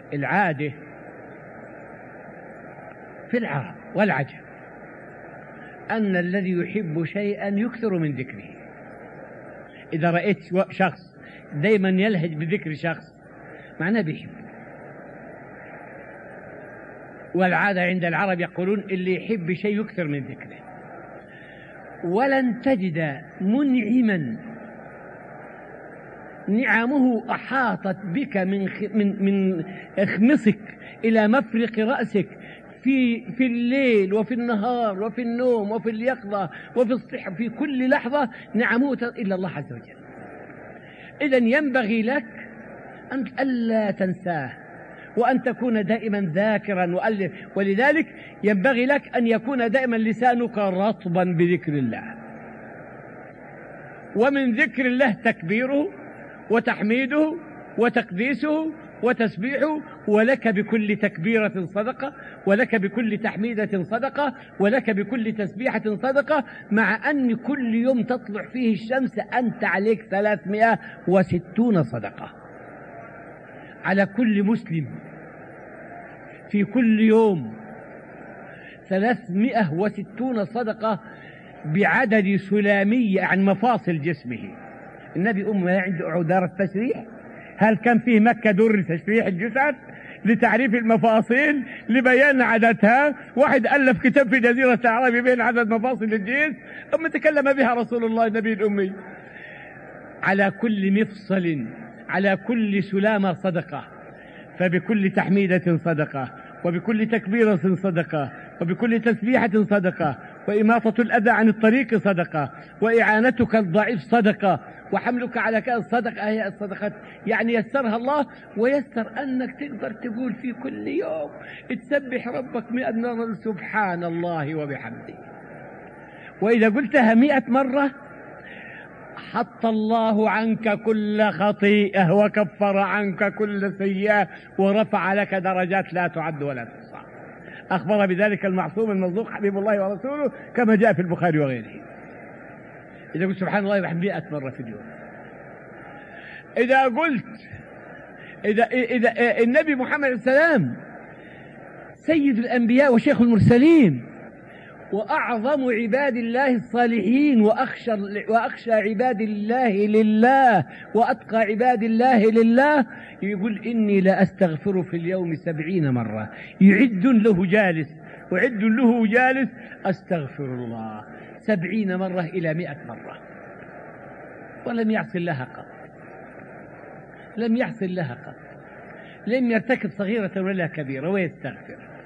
العادة في العرب والعجم أن الذي يحب شيئا يكثر من ذكره. إذا رأيت شخص دائما يلهج بذكر شخص معناه بيحبه. والعادة عند العرب يقولون اللي يحب شيء يكثر من ذكره. ولن تجد منعما نعمه أحاطت بك من اخمصك إلى مفرق رأسك في الليل وفي النهار وفي النوم وفي اليقظة وفي الصحة، في كل لحظة نعمه إلا الله عز وجل. إذن ينبغي لك أن ألا تنساه وأن تكون دائما ذاكرا ولذلك ينبغي لك أن يكون دائما لسانك رطبا بذكر الله. ومن ذكر الله تكبيره وتحميده وتقديسه وتسبيحه، ولك بكل تكبيرة صدقة، ولك بكل تحميدة صدقة، ولك بكل تسبيحة صدقة، مع أن كل يوم تطلع فيه الشمس أنت عليك 360 صدقة على كل مسلم في كل يوم، 360 صدقة بعدد سلامية عن مفاصل جسمه. النبي أمه عنده دار التشريح، هل كان فيه مكة دور لتشريح الجسد لتعريف المفاصل لبيان عددها؟ واحد ألف كتاب في جزيرة العرب بين عدد مفاصل الجسم، ثم تكلم بها رسول الله النبي الأمي. على كل مفصل، على كل سلامة صدقة، فبكل تحميدة صدقة، وبكل تكبيرة صدقة، وبكل تسبيحة صدقة، وإماطة الأذى عن الطريق صدقة، وإعانتك الضعيف صدقة، وحملك على كأس صدقة. هي الصدقات يعني يسرها الله، ويسر أنك تقدر تقول في كل يوم تسبح ربك 100 مرة سبحان الله وبحمده. وإذا قلتها 100 مرة حط الله عنك كل خطيئة وكفر عنك كل سيئة ورفع لك درجات لا تعد ولا تحصى. أخبر بذلك المعصوم المصدوق حبيب الله ورسوله كما جاء في البخاري وغيره. إذا قلت سبحان الله وبحمده 100 مرة في اليوم. إذا قلت إذا النبي محمد السلام سيد الأنبياء وشيخ المرسلين وأعظم عباد الله الصالحين وأخشى عباد الله لله وأتقى عباد الله لله، يقول إني لا أستغفر في اليوم 70 مرة. يعد له جالس وعد له جالس أستغفر الله 70 مرة إلى 100 مرة، ولم يعصي الله قط، لم يعصي الله قط، لم يرتكب صغيرة ولا كبيرة ويستغفر.